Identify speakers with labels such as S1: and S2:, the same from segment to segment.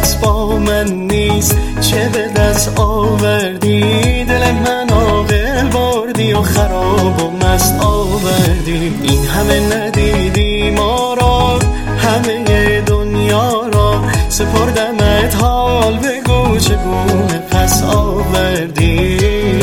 S1: دلت با من نیست، چه به دست آوردی؟ دل من عاقل بردی و خراب و مست آوردی. این همه ندیدی ما را، همه دنیا را سپردمت، حال بگو چگونه پس آوردی؟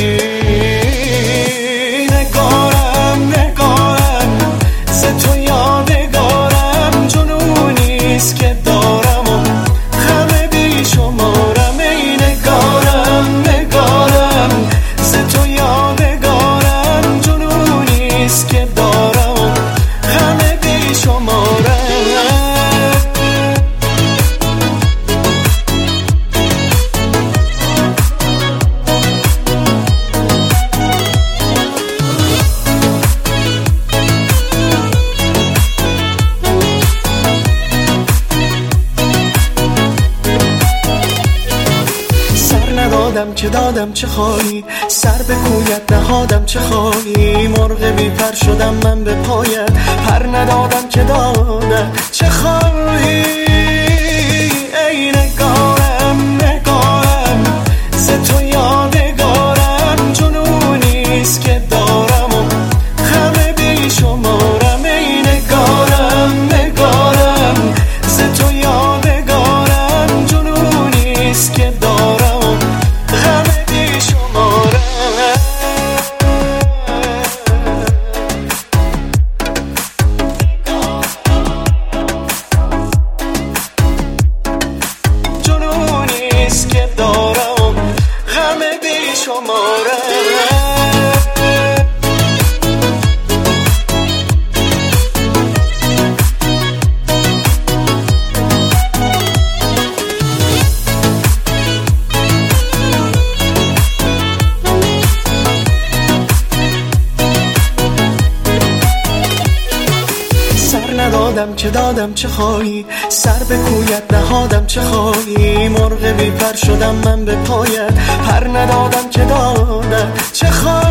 S1: نگارم نگارم ز تو یادگارم، جنونیست که دارم و همه بی شمارم. ای نگارم نگارم ز تو یادگارم، جنونیست که دارم و همه بی شمارم. دادم که دادم چه خواهی، سر به کویت نهادم چه خواهی؟ مرغ بی پر شدم من به پایت، پر ندادم که دادم چه خواهی؟ ای نگارم نگارم ز تو یادگارم، جنونیست که دارم و همه بی شمارم. ای نگارم نگارم ز تو یادگارم، جنونیست که دارم که دارم غم بی شماره. ندادم که دادم چه خواهی، سر به کویت نهادم چه خواهی؟ مرغ بی پر شدم من به پایت، پر ندادم که دادم چه خواهی؟